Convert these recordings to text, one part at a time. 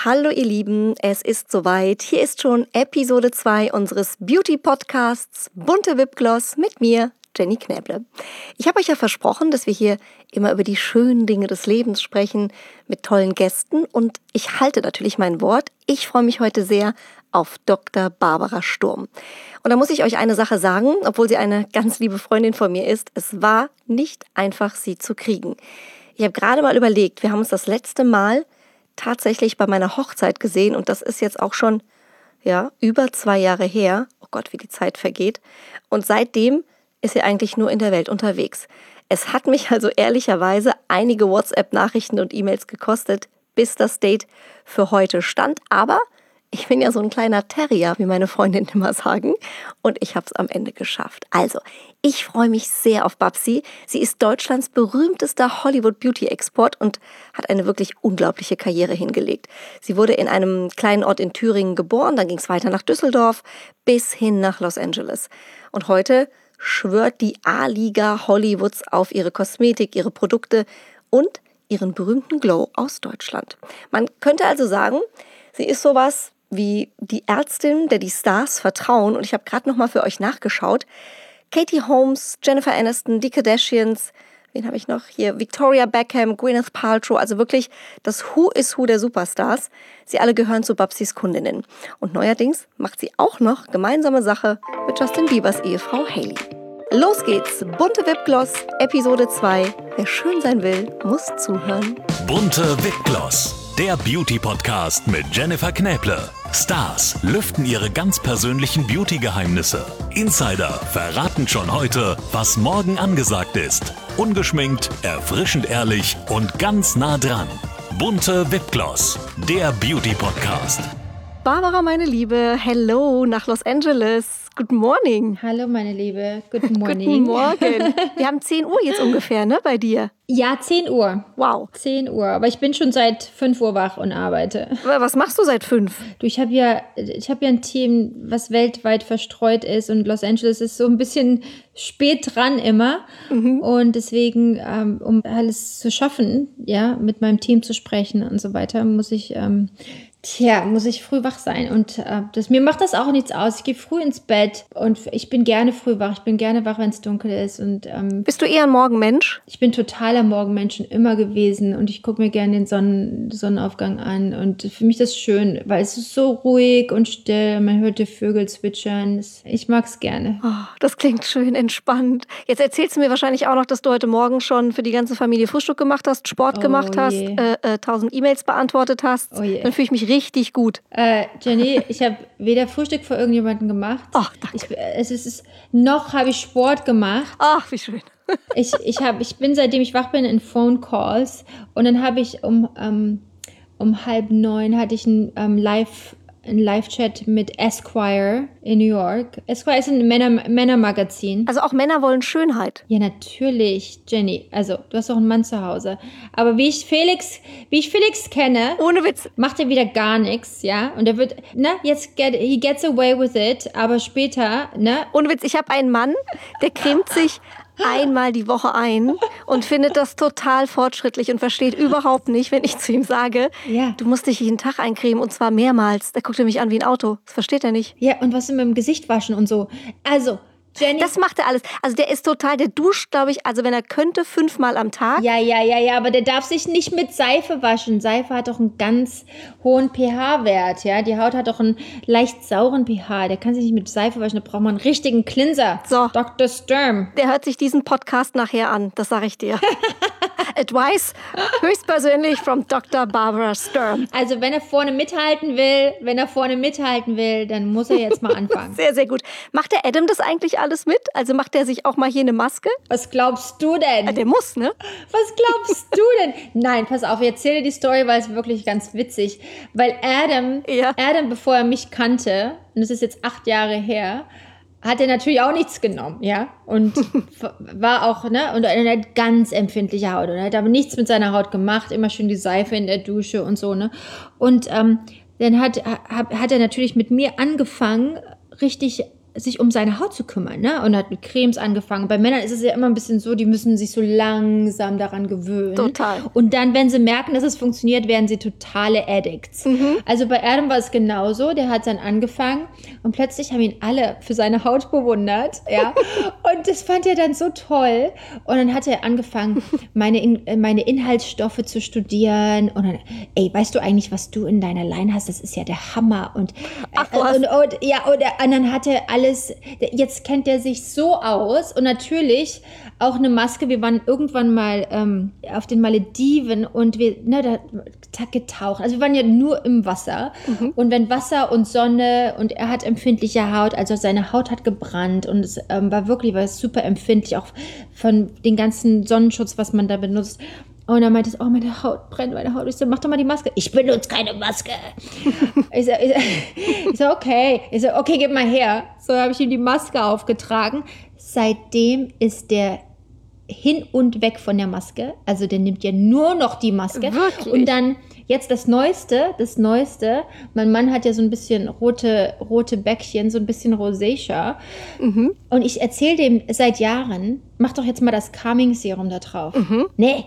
Hallo ihr Lieben, es ist soweit. Hier ist schon Episode 2 unseres Beauty-Podcasts Bunte Wipgloss mit mir, Jenny Knäble. Ich habe euch ja versprochen, dass wir hier immer über die schönen Dinge des Lebens sprechen, mit tollen Gästen, und ich halte natürlich mein Wort. Ich freue mich heute sehr auf Dr. Barbara Sturm. Und da muss ich euch eine Sache sagen, obwohl sie eine ganz liebe Freundin von mir ist. Es war nicht einfach, sie zu kriegen. Ich habe gerade mal überlegt, wir haben uns das letzte Mal tatsächlich bei meiner Hochzeit gesehen und das ist jetzt auch schon über 2 Jahre her. Oh Gott, wie die Zeit vergeht. Und seitdem ist sie eigentlich nur in der Welt unterwegs. Es hat mich also ehrlicherweise einige WhatsApp-Nachrichten und E-Mails gekostet, bis das Date für heute stand. Aber ich bin ja so ein kleiner Terrier, wie meine Freundinnen immer sagen. Und ich habe es am Ende geschafft. Also, ich freue mich sehr auf Babsi. Sie ist Deutschlands berühmtester Hollywood-Beauty-Export und hat eine wirklich unglaubliche Karriere hingelegt. Sie wurde in einem kleinen Ort in Thüringen geboren, dann ging es weiter nach Düsseldorf bis hin nach Los Angeles. Und heute schwört die A-Liga Hollywoods auf ihre Kosmetik, ihre Produkte und ihren berühmten Glow aus Deutschland. Man könnte also sagen, sie ist sowas wie die Ärztin, der die Stars vertrauen. Und ich habe gerade noch mal für euch nachgeschaut. Katie Holmes, Jennifer Aniston, die Kardashians, wen habe ich noch hier? Victoria Beckham, Gwyneth Paltrow, also wirklich das Who is Who der Superstars. Sie alle gehören zu Babsis Kundinnen. Und neuerdings macht sie auch noch gemeinsame Sache mit Justin Biebers Ehefrau Hailey. Los geht's, Bunte Wipgloss, Episode 2. Wer schön sein will, muss zuhören. Bunte Wipgloss, der Beauty-Podcast mit Jennifer Knäble. Stars lüften ihre ganz persönlichen Beauty-Geheimnisse. Insider verraten schon heute, was morgen angesagt ist. Ungeschminkt, erfrischend ehrlich und ganz nah dran. Bunte Wipgloss, der Beauty-Podcast. Barbara, meine Liebe, hello nach Los Angeles. Good morning. Hallo, meine Liebe. Good morning. Guten Morgen. Wir haben 10 Uhr jetzt ungefähr, ne, bei dir? Ja, 10 Uhr. Wow. 10 Uhr. Aber ich bin schon seit 5 Uhr wach und arbeite. Was machst du seit 5? Du, ich hab ja ein Team, was weltweit verstreut ist. Und Los Angeles ist so ein bisschen spät dran immer. Mhm. Und deswegen, um alles zu schaffen, ja, mit meinem Team zu sprechen und so weiter, muss ich früh wach sein. Und mir macht das auch nichts aus. Ich gehe früh ins Bett und ich bin gerne früh wach. Ich bin gerne wach, wenn es dunkel ist. Und bist du eher ein Morgenmensch? Ich bin totaler Morgenmensch schon immer gewesen. Und ich gucke mir gerne den Sonnenaufgang an. Und für mich ist das schön, weil es ist so ruhig und still. Man hört die Vögel zwitschern. Ich mag es gerne. Oh, das klingt schön entspannt. Jetzt erzählst du mir wahrscheinlich auch noch, dass du heute Morgen schon für die ganze Familie Frühstück gemacht hast, Sport gemacht hast, 1000 E-Mails beantwortet hast. Oh je. Dann fühle ich mich richtig gut. Jenny, ich habe weder Frühstück für irgendjemanden gemacht. Ach, danke. Noch habe ich Sport gemacht. Ach, wie schön. Ich bin, seitdem ich wach bin, in Phone Calls. Und dann habe ich um 8:30 hatte ich ein Live-Chat mit Esquire in New York. Esquire ist ein Männermagazin. Also auch Männer wollen Schönheit. Ja, natürlich, Jenny. Also, du hast doch einen Mann zu Hause. Aber wie ich Felix kenne, ohne Witz, macht er wieder gar nichts, ja? Und er wird, he gets away with it, aber später, ohne Witz, ich habe einen Mann, der cremt sich einmal die Woche ein und findet das total fortschrittlich und versteht überhaupt nicht, wenn ich zu ihm sage, ja, du musst dich jeden Tag eincremen und zwar mehrmals. Da guckt er mich an wie ein Auto. Das versteht er nicht. Ja, und was mit dem Gesicht waschen und so. Also, Jenny. Das macht er alles. Also der duscht, glaube ich, also wenn er könnte, 5-mal am Tag. Ja, aber der darf sich nicht mit Seife waschen. Seife hat doch einen ganz hohen pH-Wert, ja. Die Haut hat doch einen leicht sauren pH. Der kann sich nicht mit Seife waschen, da braucht man einen richtigen Cleanser. So. Dr. Sturm. Der hört sich diesen Podcast nachher an, das sage ich dir. Advice höchstpersönlich from Dr. Barbara Sturm. Also wenn er vorne mithalten will, dann muss er jetzt mal anfangen. Sehr, sehr gut. Macht der Adam das eigentlich alles mit? Also macht der sich auch mal hier eine Maske? Was glaubst du denn? Der muss, ne? Was glaubst du denn? Nein, pass auf, ich erzähle die Story, weil es wirklich ganz witzig. Weil Adam, bevor er mich kannte, und das ist jetzt 8 Jahre her, hat er natürlich auch nichts genommen, ja, und war auch, und er hat ganz empfindliche Haut und er hat aber nichts mit seiner Haut gemacht, immer schön die Seife in der Dusche und so, ne, und dann hat er natürlich mit mir angefangen, richtig sich um seine Haut zu kümmern, ne? Und hat mit Cremes angefangen. Bei Männern ist es ja immer ein bisschen so, die müssen sich so langsam daran gewöhnen. Total. Und dann, wenn sie merken, dass es funktioniert, werden sie totale Addicts. Also bei Adam war es genauso. Der hat dann angefangen und plötzlich haben ihn alle für seine Haut bewundert, ja. Und das fand er dann so toll. Und dann hat er angefangen, meine Inhaltsstoffe zu studieren. Und dann, weißt du eigentlich, was du in deiner Line hast? Das ist ja der Hammer. Und dann hat er alles, jetzt kennt er sich so aus. Und natürlich auch eine Maske. Wir waren irgendwann mal auf den Malediven und da getaucht. Also wir waren ja nur im Wasser. Und wenn Wasser und Sonne und er hat empfindliche Haut, also seine Haut hat gebrannt und es war super empfindlich, auch von den ganzen Sonnenschutz, was man da benutzt. Und er meinte, meine Haut brennt, meine Haut. Ich so, mach doch mal die Maske. Ich benutze keine Maske. Ich so, okay. Ich so, okay, gib mal her. So habe ich ihm die Maske aufgetragen. Seitdem ist der hin und weg von der Maske. Also der nimmt ja nur noch die Maske. Wirklich? Und dann jetzt das Neueste. Mein Mann hat ja so ein bisschen rote Bäckchen, so ein bisschen Rosacea. Und ich erzähle dem seit Jahren, mach doch jetzt mal das Calming Serum da drauf. Nee.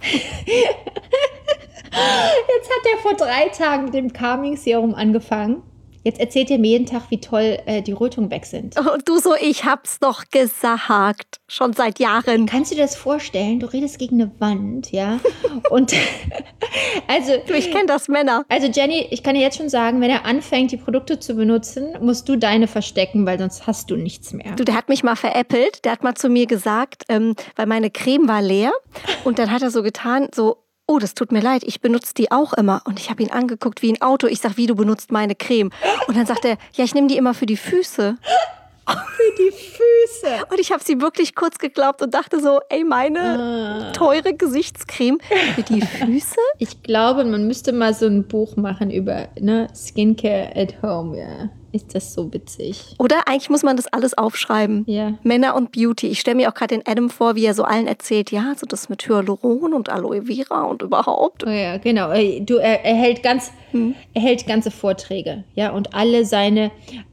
Jetzt hat er vor 3 Tagen mit dem Calming Serum angefangen. Jetzt erzählt er mir jeden Tag, wie toll die Rötungen weg sind. Und du so, ich hab's doch gesagt. Schon seit Jahren. Kannst du dir das vorstellen? Du redest gegen eine Wand, ja? Und also... Du, ich kenne das, Männer. Also Jenny, ich kann dir jetzt schon sagen, wenn er anfängt, die Produkte zu benutzen, musst du deine verstecken, weil sonst hast du nichts mehr. Du, der hat mich mal veräppelt. Der hat mal zu mir gesagt, weil meine Creme war leer. Und dann hat er so getan, so, oh, das tut mir leid, ich benutze die auch immer. Und ich habe ihn angeguckt wie ein Auto. Ich sag, wie, du benutzt meine Creme? Und dann sagt er, ja, ich nehme die immer für die Füße. Für die Füße. Und ich habe sie wirklich kurz geglaubt und dachte so, meine teure Gesichtscreme für die Füße? Ich glaube, man müsste mal so ein Buch machen über Skincare at Home, ja. Ist das so witzig. Oder eigentlich muss man das alles aufschreiben. Ja. Männer und Beauty. Ich stelle mir auch gerade den Adam vor, wie er so allen erzählt, ja, so das mit Hyaluron und Aloe Vera und überhaupt. Oh ja, genau. Er hält ganze Vorträge, ja, und alle seine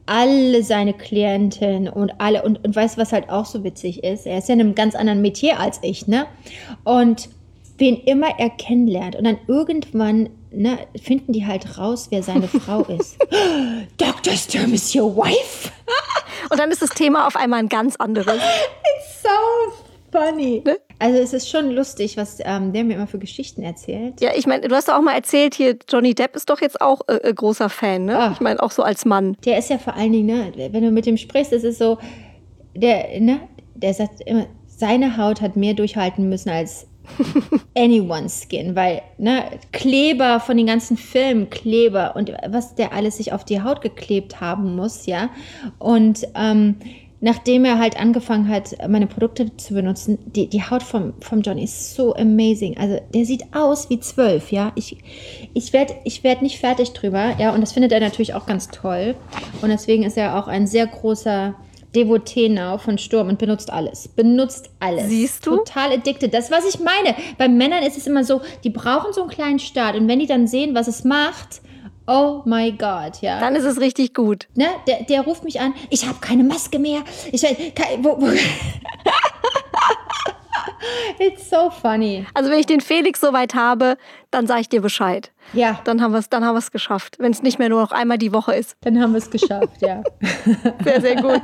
Klienten und alle, und weißt du, was halt auch so witzig ist? Er ist ja in einem ganz anderen Metier als ich, ne? Und wen immer er kennenlernt und dann irgendwann finden die halt raus, wer seine Frau ist. Dr. Sturm is your wife? Und dann ist das Thema auf einmal ein ganz anderes. It's so funny. Ne? Also es ist schon lustig, was der mir immer für Geschichten erzählt. Ja, ich meine, du hast doch auch mal erzählt, hier Johnny Depp ist doch jetzt auch großer Fan, ne? Oh. Ich meine, auch so als Mann. Der ist ja vor allen Dingen, wenn du mit ihm sprichst, das ist so, der sagt immer, seine Haut hat mehr durchhalten müssen als anyone's skin, weil Kleber von den ganzen Filmen, Kleber und was der alles sich auf die Haut geklebt haben muss, ja. Und nachdem er halt angefangen hat, meine Produkte zu benutzen, die Haut vom Johnny ist so amazing. Also der sieht aus wie 12, ja. Ich werd nicht fertig drüber, ja. Und das findet er natürlich auch ganz toll. Und deswegen ist er auch ein sehr großer Devotee now von Sturm und benutzt alles. Siehst du? Total addicted. Das, was ich meine. Bei Männern ist es immer so, die brauchen so einen kleinen Start. Und wenn die dann sehen, was es macht, oh my God, ja. Dann ist es richtig gut. Ne? Der ruft mich an, ich habe keine Maske mehr. It's so funny. Also wenn ich den Felix soweit habe, dann sage ich dir Bescheid. Ja. Dann haben wir es geschafft. Wenn es nicht mehr nur noch einmal die Woche ist. Dann haben wir es geschafft, ja. Sehr, sehr gut.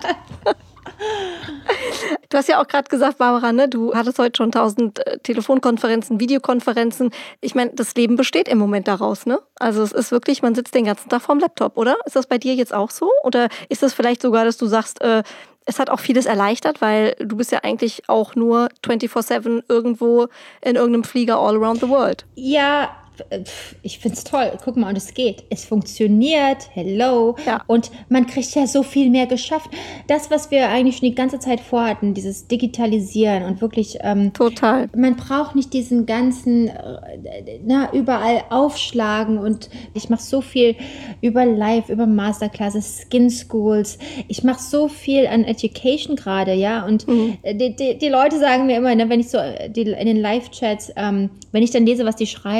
Du hast ja auch gerade gesagt, Barbara, ne, du hattest heute schon 1000 Telefonkonferenzen, Videokonferenzen. Ich meine, das Leben besteht im Moment daraus, ne? Also es ist wirklich, man sitzt den ganzen Tag vorm Laptop, oder? Ist das bei dir jetzt auch so? Oder ist das vielleicht sogar, dass du sagst, es hat auch vieles erleichtert, weil du bist ja eigentlich auch nur 24/7 irgendwo in irgendeinem Flieger all around the world. Ja, ich find's toll. Guck mal, und es geht. Es funktioniert. Hello. Ja. Und man kriegt ja so viel mehr geschafft. Das, was wir eigentlich schon die ganze Zeit vorhatten, dieses Digitalisieren und wirklich... Total. Man braucht nicht diesen ganzen, überall aufschlagen, und ich mache so viel über Live, über Masterclasses, Skin Schools. Ich mache so viel an Education gerade, ja. Und die Leute sagen mir immer, wenn ich so in den Live-Chats, wenn ich dann lese, was die schreiben,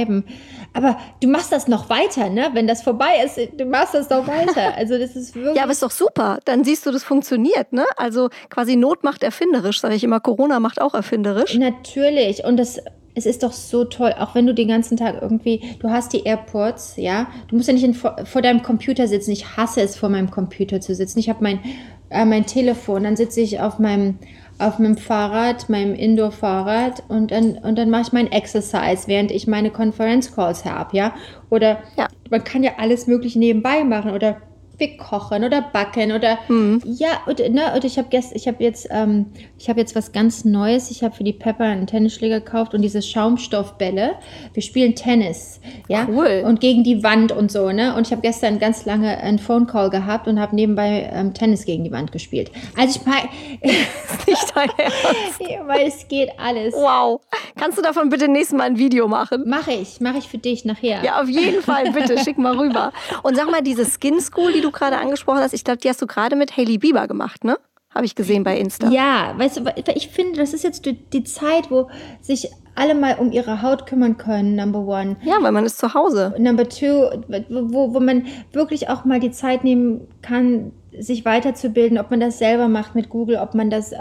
aber du machst das noch weiter, ne? Wenn das vorbei ist, du machst das noch weiter. Also das ist wirklich... Ja, aber ist doch super. Dann siehst du, das funktioniert, ne? Also quasi Not macht erfinderisch, sage ich immer. Corona macht auch erfinderisch. Natürlich. Und es ist doch so toll, auch wenn du den ganzen Tag irgendwie, du hast die AirPods, ja, du musst ja nicht vor deinem Computer sitzen. Ich hasse es, vor meinem Computer zu sitzen. Ich habe mein Telefon, dann sitze ich auf meinem Fahrrad, meinem Indoor-Fahrrad und dann mache ich mein Exercise, während ich meine Conference-Calls habe, ja. Oder man kann ja alles Mögliche nebenbei machen oder wir kochen oder backen oder ja, und ich habe jetzt was ganz Neues. Ich habe für die Pepper einen Tennisschläger gekauft und diese Schaumstoffbälle. Wir spielen Tennis, ja, cool. Und gegen die Wand und so, ne? Und ich habe gestern ganz lange einen Phone Call gehabt und habe nebenbei Tennis gegen die Wand gespielt. Also ich meine, nicht dein Ernst. Weil es geht alles. Wow. Kannst du davon bitte nächstes Mal ein Video machen? Mache ich für dich nachher. Ja, auf jeden Fall, bitte, schick mal rüber. Und sag mal, diese Skin School, die du gerade angesprochen hast, ich glaube, die hast du gerade mit Hailey Bieber gemacht, ne? Habe ich gesehen bei Insta. Ja, weißt du, ich finde, das ist jetzt die Zeit, wo sich alle mal um ihre Haut kümmern können, Number one. Ja, weil man ist zu Hause. Number two, wo man wirklich auch mal die Zeit nehmen kann, sich weiterzubilden, ob man das selber macht mit Google, ob man das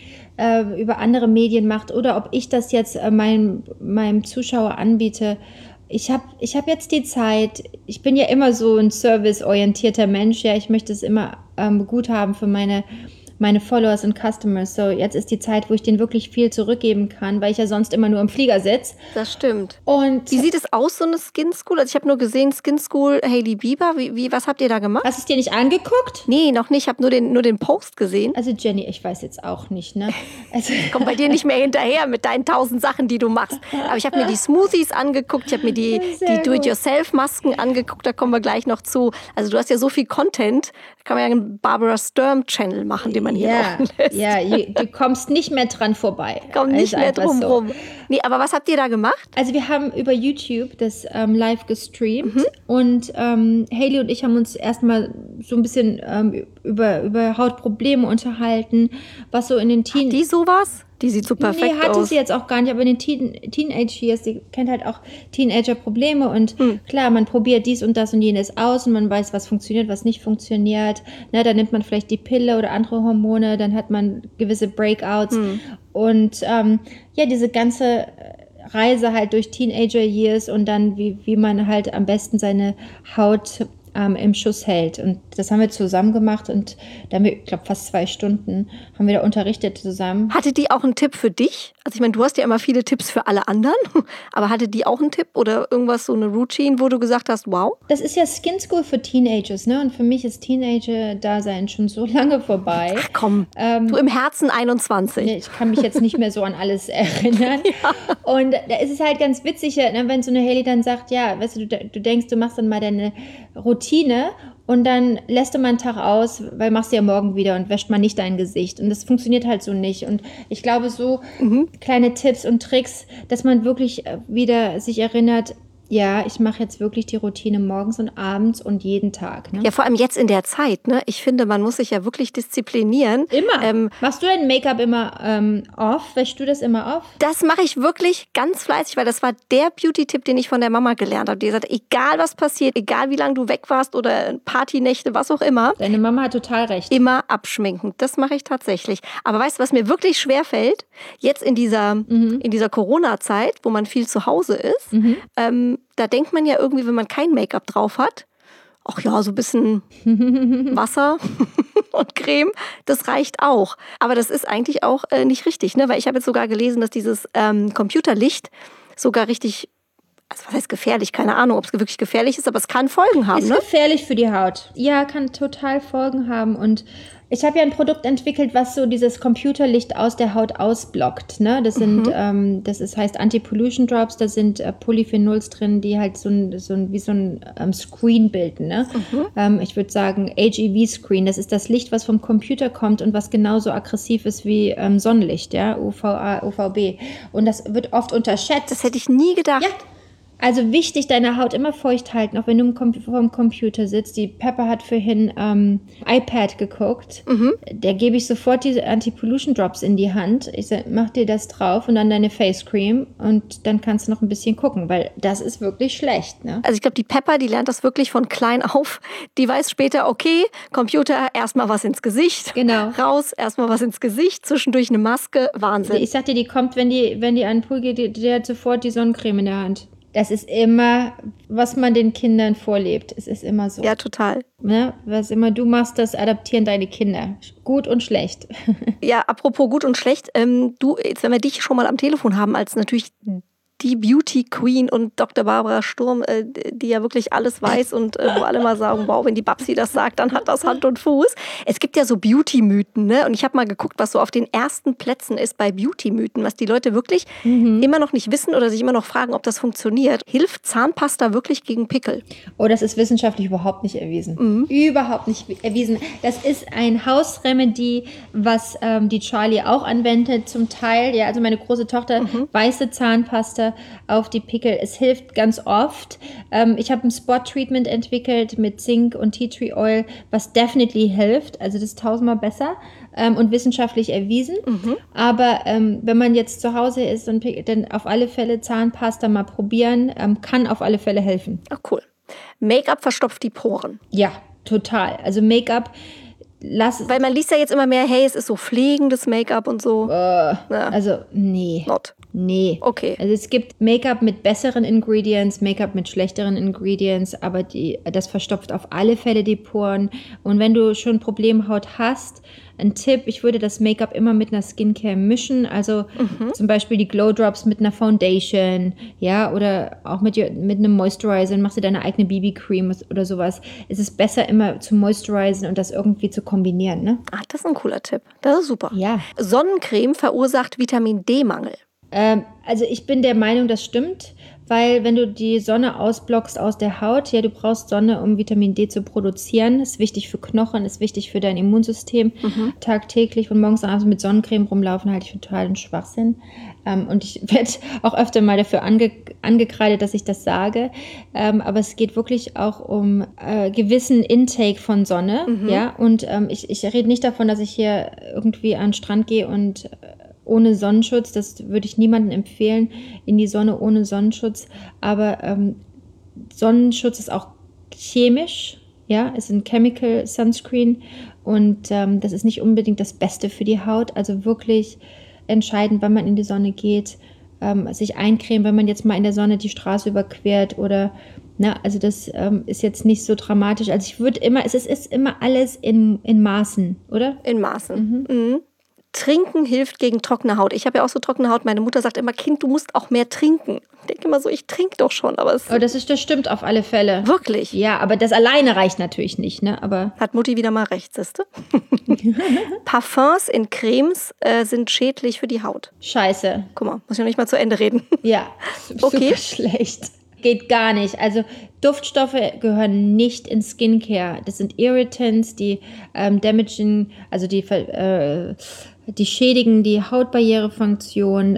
über andere Medien macht oder ob ich das jetzt meinem Zuschauer anbiete. Ich hab jetzt die Zeit, ich bin ja immer so ein serviceorientierter Mensch, ja, ich möchte es immer gut haben für meine Followers und Customers. So, jetzt ist die Zeit, wo ich denen wirklich viel zurückgeben kann, weil ich ja sonst immer nur im Flieger sitze. Das stimmt. Und wie sieht es aus, so eine Skin School? Also ich habe nur gesehen, Skin School, Hailey Bieber. Was habt ihr da gemacht? Hast du es dir nicht angeguckt? Nee, noch nicht. Ich habe nur den Post gesehen. Also Jenny, ich weiß jetzt auch nicht, ne? Also komm bei dir nicht mehr hinterher mit deinen 1000 Sachen, die du machst. Aber ich habe mir die Smoothies angeguckt, ich habe mir die Do-it-yourself-Masken angeguckt, da kommen wir gleich noch zu. Also du hast ja so viel Content, da kann man ja einen Barbara Sturm-Channel machen, den man hier laufen lässt. Ja, du kommst nicht mehr dran vorbei. Komm nicht mehr drum rum. Nee, aber was habt ihr da gemacht? Also wir haben über YouTube das live gestreamt und Hailey und ich haben uns erstmal so ein bisschen über Hautprobleme unterhalten, was so in den Hat die sowas? Die sieht so perfekt aus. Nee, hatte sie jetzt auch gar nicht, aber in den Teenage Years, die kennt halt auch Teenager-Probleme und klar, man probiert dies und das und jenes aus und man weiß, was funktioniert, was nicht funktioniert. Na, dann nimmt man vielleicht die Pille oder andere Hormone, dann hat man gewisse Breakouts und diese ganze Reise halt durch Teenager Years und dann wie man halt am besten seine Haut im Schuss hält. Und das haben wir zusammen gemacht und da haben wir, ich glaube, fast 2 Stunden haben wir da unterrichtet zusammen. Hatte die auch einen Tipp für dich? Also ich meine, du hast ja immer viele Tipps für alle anderen, aber hatte die auch einen Tipp oder irgendwas, so eine Routine, wo du gesagt hast, wow? Das ist ja Skin School für Teenagers, ne? Und für mich ist Teenager-Dasein schon so lange vorbei. Ach komm, du im Herzen 21. Ich kann mich jetzt nicht mehr so an alles erinnern. Ja. Und da ist es halt ganz witzig, ne, wenn so eine Hailey dann sagt, ja, weißt du denkst, du machst dann mal deine Routine und dann lässt du mal einen Tag aus, weil machst du ja morgen wieder und wäscht mal nicht dein Gesicht. Und das funktioniert halt so nicht. Und ich glaube, so kleine Tipps und Tricks, dass man wirklich wieder sich erinnert, ja, ich mache jetzt wirklich die Routine morgens und abends und jeden Tag. Ne? Ja, vor allem jetzt in der Zeit. Ne? Ich finde, man muss sich ja wirklich disziplinieren. Immer. Machst du dein Make-up immer off? Wäschst du das immer off? Das mache ich wirklich ganz fleißig, weil das war der Beauty-Tipp, den ich von der Mama gelernt habe. Die gesagt hat, egal was passiert, egal wie lange du weg warst oder Partynächte, was auch immer. Deine Mama hat total recht. Immer abschminken. Das mache ich tatsächlich. Aber weißt du, was mir wirklich schwer fällt? Jetzt in dieser Corona-Zeit, wo man viel zu Hause ist, da denkt man ja irgendwie, wenn man kein Make-up drauf hat, ach ja, so ein bisschen Wasser und Creme, das reicht auch. Aber das ist eigentlich auch nicht richtig, ne? Weil ich habe jetzt sogar gelesen, dass dieses Computerlicht sogar richtig, also was heißt gefährlich? Keine Ahnung, ob es wirklich gefährlich ist, aber es kann Folgen haben. Ist gefährlich für die Haut. Ja, kann total Folgen haben. Und ich habe ja ein Produkt entwickelt, was so dieses Computerlicht aus der Haut ausblockt. Ne? Das sind, heißt Anti-Pollution Drops. Da sind Polyphenols drin, die halt wie so ein Screen bilden. Ne? Ich würde sagen HEV-Screen. Das ist das Licht, was vom Computer kommt und was genauso aggressiv ist wie Sonnenlicht, ja, UVA, UVB. Und das wird oft unterschätzt. Das hätte ich nie gedacht. Ja. Also wichtig, deine Haut immer feucht halten, auch wenn du vor dem Computer sitzt. Die Pepper hat vorhin iPad geguckt. Der gebe ich sofort diese Anti-Pollution Drops in die Hand. Ich sage, mach dir das drauf und dann deine Face Cream und dann kannst du noch ein bisschen gucken, weil das ist wirklich schlecht. Ne? Also ich glaube, die Pepper, die lernt das wirklich von klein auf. Die weiß später, okay, Computer, erstmal was ins Gesicht. Genau. Raus, erstmal was ins Gesicht, zwischendurch eine Maske. Wahnsinn. Ich sag dir, die kommt, wenn die an den Pool geht, die hat sofort die Sonnencreme in der Hand. Das ist immer, was man den Kindern vorlebt. Es ist immer so. Ja, total. Ne? Was immer du machst, das adaptieren deine Kinder. Gut und schlecht. Ja, apropos gut und schlecht. Du, jetzt, wenn wir dich schon mal am Telefon haben, als natürlich die Beauty Queen und Dr. Barbara Sturm, die ja wirklich alles weiß und wo alle mal sagen, wow, wenn die Babsi das sagt, dann hat das Hand und Fuß. Es gibt ja so Beauty-Mythen, ne? Und ich habe mal geguckt, was so auf den ersten Plätzen ist bei Beauty-Mythen, was die Leute wirklich immer noch nicht wissen oder sich immer noch fragen, ob das funktioniert. Hilft Zahnpasta wirklich gegen Pickel? Oh, das ist wissenschaftlich überhaupt nicht erwiesen. Überhaupt nicht erwiesen. Das ist ein Hausremedie, was die Charlie auch anwendet zum Teil. Ja, also meine große Tochter, weiße Zahnpasta auf die Pickel. Es hilft ganz oft. Ich habe ein Spot-Treatment entwickelt mit Zink und Tea Tree Oil, was definitely hilft. Also das ist 1000-mal besser und wissenschaftlich erwiesen. Aber wenn man jetzt zu Hause ist, dann auf alle Fälle Zahnpasta mal probieren, kann auf alle Fälle helfen. Ach cool. Make-up verstopft die Poren. Ja, total. Also Make-up weil man liest ja jetzt immer mehr, hey, es ist so pflegendes Make-up und so. Also, nee. Not. Nee. Okay. Also es gibt Make-up mit besseren Ingredients, Make-up mit schlechteren Ingredients, aber das verstopft auf alle Fälle die Poren. Und wenn du schon Problemhaut hast, ein Tipp, ich würde das Make-up immer mit einer Skincare mischen, also zum Beispiel die Glow Drops mit einer Foundation, ja, oder auch mit einem Moisturizer, dann machst du deine eigene BB-Cream oder sowas. Es ist besser immer zu moistuриzen und das irgendwie zu kombinieren, ne? Ach, das ist ein cooler Tipp. Das ist super. Ja. Sonnencreme verursacht Vitamin-D-Mangel. Also ich bin der Meinung, das stimmt, weil wenn du die Sonne ausblockst aus der Haut, ja, du brauchst Sonne, um Vitamin D zu produzieren. Ist wichtig für Knochen, ist wichtig für dein Immunsystem. Tagtäglich von morgens und abends mit Sonnencreme rumlaufen, halte ich für totalen Schwachsinn. Und ich werde auch öfter mal dafür angekreidet, dass ich das sage. Aber es geht wirklich auch um gewissen Intake von Sonne. Ja? Und ich rede nicht davon, dass ich hier irgendwie an den Strand gehe und ohne Sonnenschutz, das würde ich niemandem empfehlen, in die Sonne ohne Sonnenschutz. Aber Sonnenschutz ist auch chemisch, ja, ist ein Chemical Sunscreen und das ist nicht unbedingt das Beste für die Haut. Also wirklich entscheidend, wann man in die Sonne geht, sich eincremen, wenn man jetzt mal in der Sonne die Straße überquert oder, also das ist jetzt nicht so dramatisch. Also ich würde immer, es ist immer alles in Maßen, oder? In Maßen. Trinken hilft gegen trockene Haut. Ich habe ja auch so trockene Haut. Meine Mutter sagt immer, Kind, du musst auch mehr trinken. Ich denke immer so, ich trinke doch schon, aber es... Oh, das stimmt auf alle Fälle. Wirklich? Ja, aber das alleine reicht natürlich nicht, ne? Aber hat Mutti wieder mal recht, siehste? Parfums in Cremes sind schädlich für die Haut. Scheiße. Guck mal, muss ich noch nicht mal zu Ende reden. Ja, okay. Super schlecht. Geht gar nicht. Also Duftstoffe gehören nicht in Skincare. Das sind Irritants, die damagen, also die schädigen die Hautbarrierefunktion.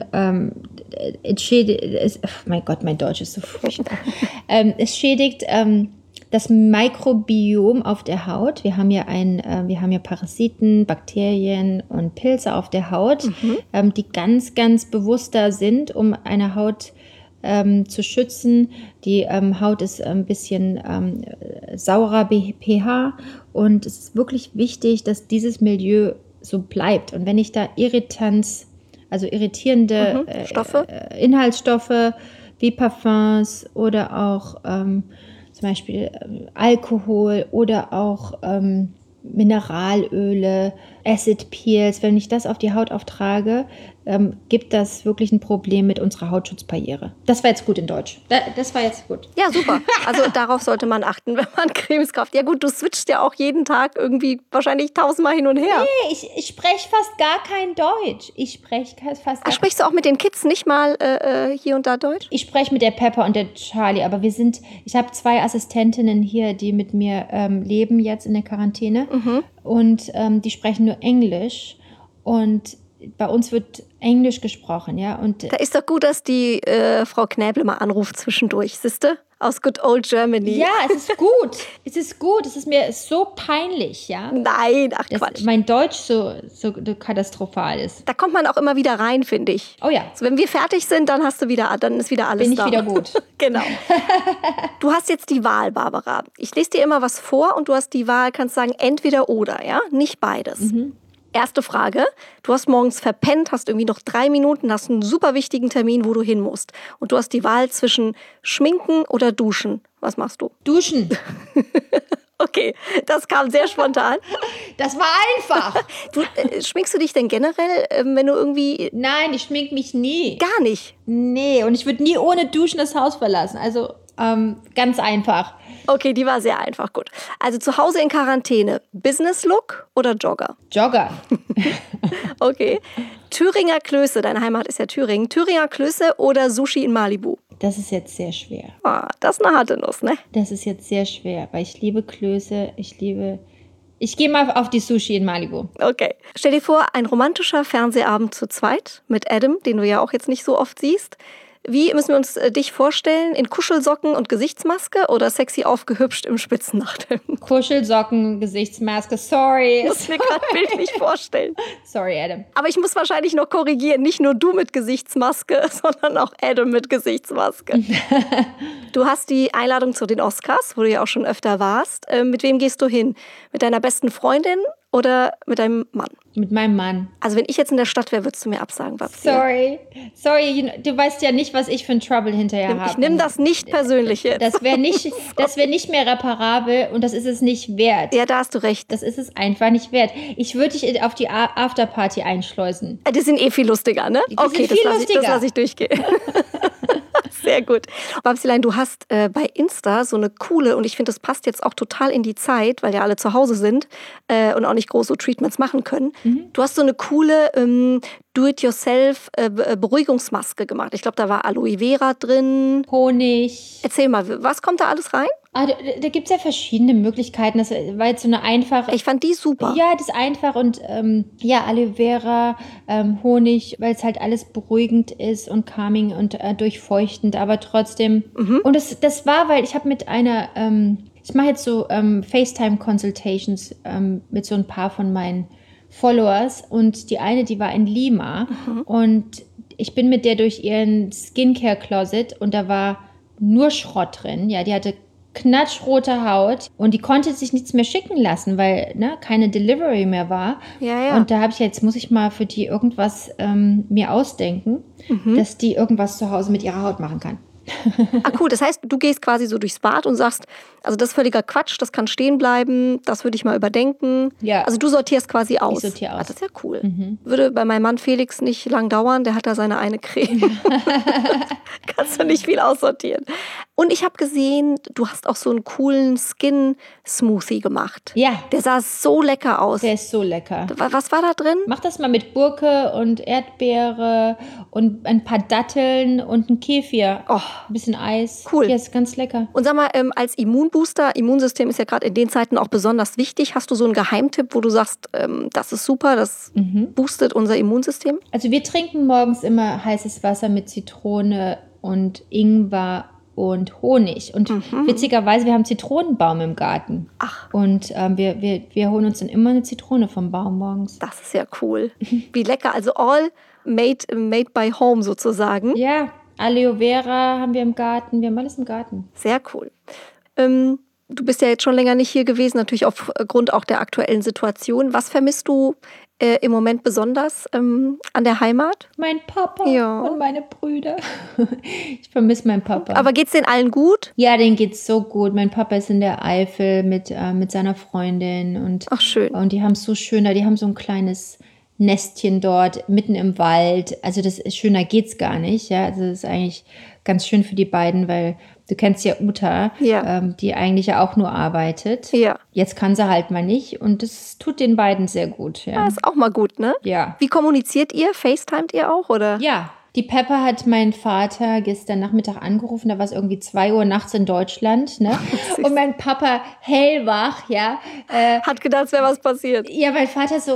Mein Gott, mein Deutsch ist so furchtbar. Es schädigt das Mikrobiom auf der Haut. Wir haben ja Parasiten, Bakterien und Pilze auf der Haut, die ganz, ganz bewusst da sind, um eine Haut zu schützen. Die Haut ist ein bisschen saurer pH und es ist wirklich wichtig, dass dieses Milieu so bleibt. Und wenn ich da irritierende Stoffe? Inhaltsstoffe wie Parfums oder auch zum Beispiel Alkohol oder auch Mineralöle, Acid Peels, wenn ich das auf die Haut auftrage, gibt das wirklich ein Problem mit unserer Hautschutzbarriere. Das war jetzt gut in Deutsch. Das war jetzt gut. Ja, super. Also darauf sollte man achten, wenn man Cremes kauft. Ja gut, du switchst ja auch jeden Tag irgendwie wahrscheinlich 1000-mal hin und her. Nee, ich spreche fast gar kein Deutsch. Sprichst du auch mit den Kids nicht mal hier und da Deutsch? Ich spreche mit der Pepper und der Charlie, aber ich habe 2 Assistentinnen hier, die mit mir leben jetzt in der Quarantäne und die sprechen nur Englisch und bei uns wird Englisch gesprochen, ja. Und Da ist doch gut, dass die Frau Knäble mal anruft zwischendurch, siehste? Aus good old Germany. ja, es ist gut. Es ist gut. Es ist mir so peinlich, ja. Nein, ach Dass Quatsch. mein Deutsch so katastrophal ist. Da kommt man auch immer wieder rein, finde ich. Oh ja. So, wenn wir fertig sind, dann ist wieder alles Bin ich da. wieder gut. Genau. Du hast jetzt die Wahl, Barbara. Ich lese dir immer was vor und du hast die Wahl, kannst sagen, entweder oder, ja? Nicht beides. Erste Frage. Du hast morgens verpennt, hast irgendwie noch 3 Minuten, hast einen super wichtigen Termin, wo du hin musst. Und du hast die Wahl zwischen Schminken oder Duschen. Was machst du? Duschen. Okay, das kam sehr spontan. Das war einfach. Schminkst du dich denn generell, wenn du irgendwie... Nein, ich schmink mich nie. Gar nicht. Nee, und ich würde nie ohne Duschen das Haus verlassen. Also ganz einfach. Okay, die war sehr einfach, gut. Also zu Hause in Quarantäne, Business-Look oder Jogger? Jogger. Okay. Thüringer Klöße, deine Heimat ist ja Thüringen. Thüringer Klöße oder Sushi in Malibu? Das ist jetzt sehr schwer. Ah, das ist eine harte Nuss, ne? Das ist jetzt sehr schwer, weil ich liebe Klöße, ich gehe mal auf die Sushi in Malibu. Okay. Stell dir vor, ein romantischer Fernsehabend zu zweit mit Adam, den du ja auch jetzt nicht so oft siehst. Wie müssen wir uns dich vorstellen? In Kuschelsocken und Gesichtsmaske oder sexy aufgehübscht im Spitzenachthemd? Kuschelsocken, Gesichtsmaske, sorry. Das muss ich mir gerade bildlich vorstellen. Sorry, Adam. Aber ich muss wahrscheinlich noch korrigieren, nicht nur du mit Gesichtsmaske, sondern auch Adam mit Gesichtsmaske. Du hast die Einladung zu den Oscars, wo du ja auch schon öfter warst. Mit wem gehst du hin? Mit deiner besten Freundin oder mit deinem Mann? Mit meinem Mann. Also wenn ich jetzt in der Stadt wäre, würdest du mir absagen, Babsi. Sorry, du weißt ja nicht, was ich für ein Trouble hinterher habe. Ich nehme das nicht persönlich jetzt. Das wäre nicht mehr reparabel und das ist es nicht wert. Ja, da hast du recht. Das ist es einfach nicht wert. Ich würde dich auf die Afterparty einschleusen. Die sind eh viel lustiger, ne? Die Okay, sind viel das lustiger. lasse ich durchgehen. Sehr gut. Babsilein, du hast bei Insta so eine coole, und ich finde, das passt jetzt auch total in die Zeit, weil ja alle zu Hause sind und auch nicht groß so Treatments machen können. Du hast so eine coole Do-it-yourself Beruhigungsmaske gemacht. Ich glaube, da war Aloe Vera drin. Honig. Erzähl mal, was kommt da alles rein? Da gibt es ja verschiedene Möglichkeiten. Das war jetzt so eine einfache. Ich fand die super. Ja, das ist einfach und Aloe Vera, Honig, weil es halt alles beruhigend ist und calming und durchfeuchtend, aber trotzdem. Und das war, weil ich habe mit einer, ich mache jetzt so FaceTime-Consultations mit so ein paar von meinen Followers und die eine, die war in Lima und ich bin mit der durch ihren Skincare-Closet und da war nur Schrott drin. Ja, die hatte knatschrote Haut und die konnte sich nichts mehr schicken lassen, weil keine Delivery mehr war. Ja. Und da habe ich jetzt muss ich mal für die irgendwas mir ausdenken, dass die irgendwas zu Hause mit ihrer Haut machen kann. Ah, cool. Das heißt, du gehst quasi so durchs Bad und sagst, also das ist völliger Quatsch, das kann stehen bleiben, das würde ich mal überdenken. Ja. Also du sortierst quasi aus. Ich sortiere aus. Ah, das ist ja cool. Würde bei meinem Mann Felix nicht lang dauern, der hat da seine eine Creme. Kannst du nicht viel aussortieren. Und ich habe gesehen, du hast auch so einen coolen Skin-Smoothie gemacht. Ja. Der sah so lecker aus. Der ist so lecker. Was war da drin? Mach das mal mit Gurke und Erdbeere und ein paar Datteln und ein Kefir. Oh. Ein bisschen Eis. Cool. Ja, ist ganz lecker. Und sag mal, als Immunbooster, Immunsystem ist ja gerade in den Zeiten auch besonders wichtig. Hast du so einen Geheimtipp, wo du sagst, das ist super, das boostet unser Immunsystem? Also wir trinken morgens immer heißes Wasser mit Zitrone und Ingwer und Honig. Und witzigerweise, wir haben Zitronenbaum im Garten. Ach. Und wir holen uns dann immer eine Zitrone vom Baum morgens. Das ist ja cool. Wie lecker. Also all made by home sozusagen. Ja, Aloe Vera haben wir im Garten. Wir haben alles im Garten. Sehr cool. Du bist ja jetzt schon länger nicht hier gewesen, natürlich aufgrund auch der aktuellen Situation. Was vermisst du im Moment besonders an der Heimat? Mein Papa Ja. und meine Brüder. Ich vermisse meinen Papa. Aber geht's denen allen gut? Ja, denen geht's so gut. Mein Papa ist in der Eifel mit seiner Freundin. Und, Ach, schön. Und die haben es so schön da. Die haben so ein kleines Nestchen dort, mitten im Wald. Also das ist schöner geht's gar nicht. Ja, also das ist eigentlich ganz schön für die beiden, weil du kennst ja Uta, Ja. die eigentlich ja auch nur arbeitet. Ja. Jetzt kann sie halt mal nicht und das tut den beiden sehr gut. Ja, Ja. ist auch mal gut, ne? Ja. Wie kommuniziert ihr? FaceTimet ihr auch, oder? Ja, die Pepper hat meinen Vater gestern Nachmittag angerufen, da war es irgendwie 2 Uhr nachts in Deutschland, ne? Und mein Papa hellwach, ja. Hat gedacht, es wäre was passiert. Ja, mein Vater so,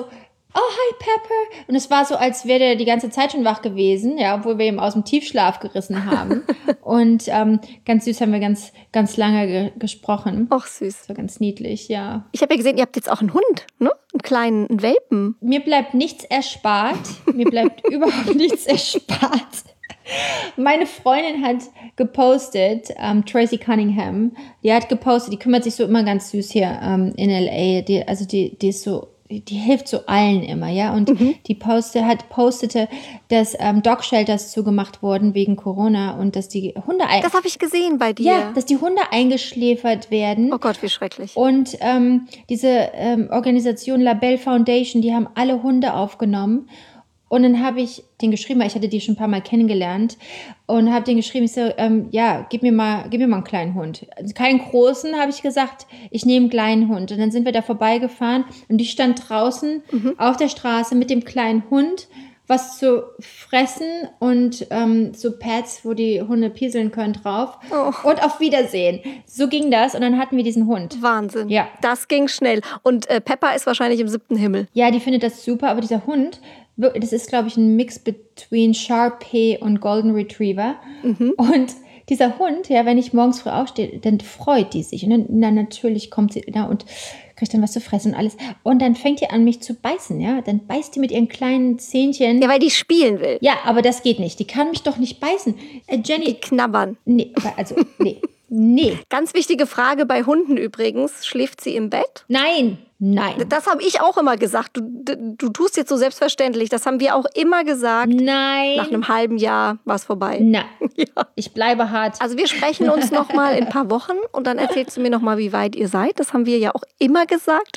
oh, hi Pepper. Und es war so, als wäre der die ganze Zeit schon wach gewesen, ja, obwohl wir ihn aus dem Tiefschlaf gerissen haben. Und ganz süß haben wir ganz, ganz lange gesprochen. Ach, süß. Das war ganz niedlich, ja. Ich habe ja gesehen, ihr habt jetzt auch einen Hund, ne? Einen kleinen Welpen. Mir bleibt nichts erspart. Mir bleibt überhaupt nichts erspart. Meine Freundin hat gepostet, Tracy Cunningham, die hat gepostet, die kümmert sich so immer ganz süß hier in L.A., die ist so, die hilft so allen immer, ja, und die postete, dass Dog-Shelters zugemacht wurden wegen Corona und dass die Hunde... Das habe ich gesehen bei dir. Ja, dass die Hunde eingeschläfert werden. Oh Gott, wie schrecklich. Und diese Organisation Labelle Foundation, die haben alle Hunde aufgenommen. Und dann habe ich den geschrieben, weil ich hatte die schon ein paar Mal kennengelernt und habe den geschrieben, ich so, ja, gib mir mal einen kleinen Hund. Keinen großen, habe ich gesagt, ich nehme einen kleinen Hund. Und dann sind wir da vorbeigefahren und die stand draußen auf der Straße mit dem kleinen Hund, was zu fressen und so Pads, wo die Hunde pieseln können drauf. Oh. Und auf Wiedersehen. So ging das und dann hatten wir diesen Hund. Wahnsinn. Ja. Das ging schnell. Und Peppa ist wahrscheinlich im 7. Himmel. Ja, die findet das super, aber dieser Hund, das ist, glaube ich, ein Mix between Shar-Pei und Golden Retriever. Und dieser Hund, ja, wenn ich morgens früh aufstehe, dann freut die sich. Und dann natürlich kommt sie da und kriegt dann was zu fressen und alles. Und dann fängt die an, mich zu beißen, ja. Dann beißt die mit ihren kleinen Zähnchen. Ja, weil die spielen will. Ja, aber das geht nicht. Die kann mich doch nicht beißen. Jenny. Die knabbern. Nee, also, nee. Ganz wichtige Frage bei Hunden übrigens. Schläft sie im Bett? Nein. Das habe ich auch immer gesagt. Du tust jetzt so selbstverständlich. Das haben wir auch immer gesagt. Nein. Nach einem halben Jahr war es vorbei. Nein. Ja. Ich bleibe hart. Also wir sprechen uns noch mal in ein paar Wochen und dann erzählst du mir noch mal, wie weit ihr seid. Das haben wir ja auch immer gesagt.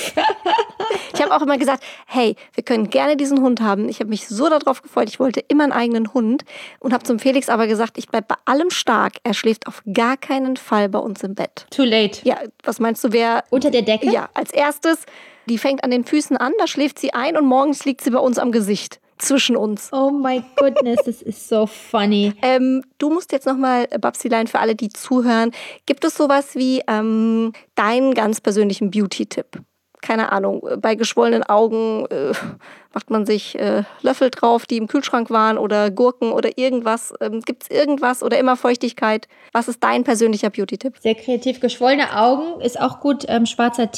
Ich habe auch immer gesagt, hey, wir können gerne diesen Hund haben. Ich habe mich so darauf gefreut. Ich wollte immer einen eigenen Hund und habe zum Felix aber gesagt, ich bleibe bei allem stark. Er schläft auf gar keinen Fall bei uns im Bett. Too late. Ja, was meinst du, wer... Unter der Decke? Ja, als erstes, die fängt an den Füßen an, da schläft sie ein und morgens liegt sie bei uns am Gesicht. Zwischen uns. Oh my goodness, das ist so funny. Du musst jetzt nochmal, Babsilein, für alle, die zuhören, gibt es sowas wie deinen ganz persönlichen Beauty-Tipp? Keine Ahnung, bei geschwollenen Augen macht man sich Löffel drauf, die im Kühlschrank waren oder Gurken oder irgendwas. Gibt es irgendwas oder immer Feuchtigkeit? Was ist dein persönlicher Beauty-Tipp? Sehr kreativ. Geschwollene Augen ist auch gut. Schwarzer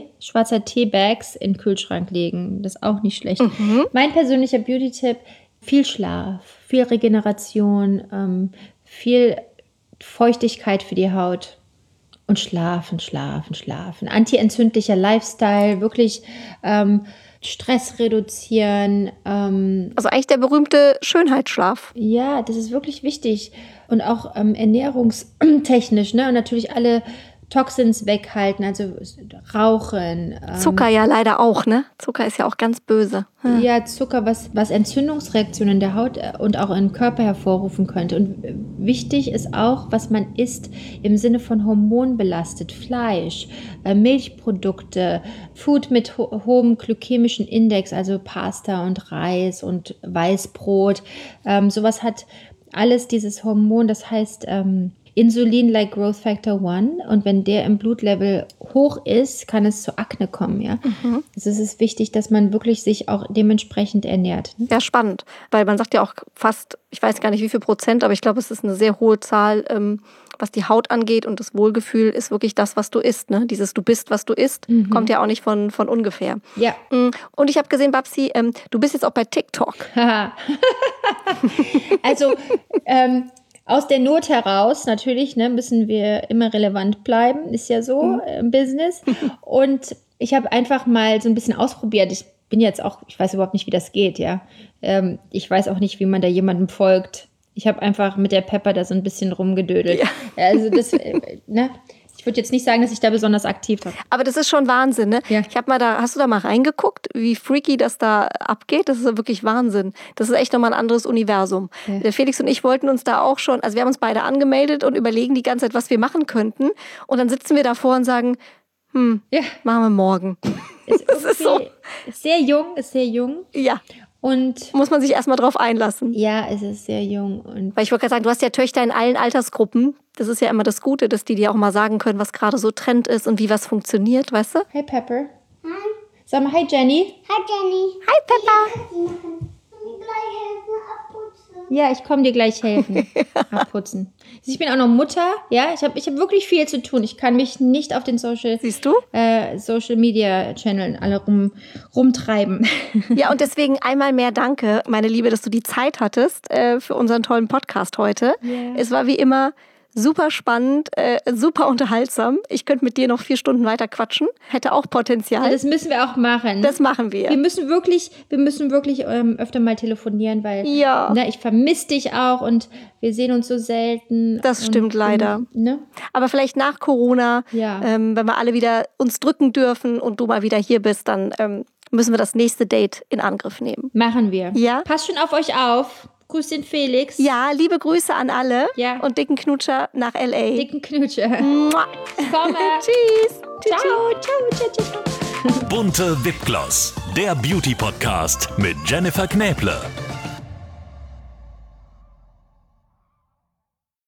Teebags in den Kühlschrank legen. Das ist auch nicht schlecht. Mein persönlicher Beauty-Tipp, viel Schlaf, viel Regeneration, viel Feuchtigkeit für die Haut. Und schlafen. Anti-entzündlicher Lifestyle, wirklich Stress reduzieren. Also eigentlich der berühmte Schönheitsschlaf. Ja, das ist wirklich wichtig. Und auch ernährungstechnisch, ne? Und natürlich alle Toxins weghalten, also Rauchen. Zucker ja leider auch, ne? Zucker ist ja auch ganz böse. Ja, Zucker, was Entzündungsreaktionen in der Haut und auch im Körper hervorrufen könnte. Und wichtig ist auch, was man isst im Sinne von hormonbelastet. Fleisch, Milchprodukte, Food mit hohem glykämischen Index, also Pasta und Reis und Weißbrot. Sowas hat alles dieses Hormon, das heißt Insulin like Growth Factor 1, und wenn der im Blutlevel hoch ist, kann es zu Akne kommen, ja. Also es ist wichtig, dass man wirklich sich auch dementsprechend ernährt. Ja, spannend, weil man sagt ja auch fast, ich weiß gar nicht wie viel Prozent, aber ich glaube, es ist eine sehr hohe Zahl, was die Haut angeht, und das Wohlgefühl ist wirklich das, was du isst, ne? Dieses du bist, was du isst, kommt ja auch nicht von ungefähr. Ja. Und ich habe gesehen, Babsi, du bist jetzt auch bei TikTok. Also, aus der Not heraus, natürlich, ne, müssen wir immer relevant bleiben, ist ja so im Business. Und ich habe einfach mal so ein bisschen ausprobiert. Ich bin jetzt auch, ich weiß überhaupt nicht, wie das geht, ja. Ich weiß auch nicht, wie man da jemandem folgt. Ich habe einfach mit der Pepper da so ein bisschen rumgedödelt. Ja. Also das, ne? Ich würde jetzt nicht sagen, dass ich da besonders aktiv war. Aber das ist schon Wahnsinn, ne? Ja. Hast du da mal reingeguckt, wie freaky das da abgeht? Das ist ja wirklich Wahnsinn. Das ist echt nochmal ein anderes Universum. Ja. Der Felix und ich wollten uns da auch schon, also wir haben uns beide angemeldet und überlegen die ganze Zeit, was wir machen könnten. Und dann sitzen wir davor und sagen, machen wir morgen. Das ist so. Ist sehr jung. Ja. Und muss man sich erstmal drauf einlassen. Ja, es ist sehr jung. Und weil ich wollte gerade sagen, du hast ja Töchter in allen Altersgruppen. Das ist ja immer das Gute, dass die dir auch mal sagen können, was gerade so Trend ist und wie was funktioniert, weißt du? Hey Pepper. Sag mal, hi Jenny. Hi Jenny. Hi Peppa. Kann mir gleich helfen, abputzen? Ja, ich komme dir gleich helfen. Abputzen. Ich bin auch noch Mutter. Ja, ich hab wirklich viel zu tun. Ich kann mich nicht auf den Social Media Channeln alle rumtreiben. Ja, und deswegen einmal mehr danke, meine Liebe, dass du die Zeit hattest für unseren tollen Podcast heute. Yeah. Es war wie immer super spannend, super unterhaltsam. Ich könnte mit dir noch 4 Stunden weiter quatschen. Hätte auch Potenzial. Ja, das müssen wir auch machen. Das machen wir. Wir müssen wirklich öfter mal telefonieren, weil ich vermisse dich auch und wir sehen uns so selten. Das stimmt leider. Ne? Aber vielleicht nach Corona, wenn wir alle wieder uns drücken dürfen und du mal wieder hier bist, dann müssen wir das nächste Date in Angriff nehmen. Machen wir. Ja? Passt schon auf euch auf. Grüß den Felix. Ja, liebe Grüße an alle. Ja. Und dicken Knutscher nach L.A. Dicken Knutscher. Mua. Komme. Tschüss. Ciao. Bunte Wipgloss, der Beauty-Podcast mit Jennifer Knäble.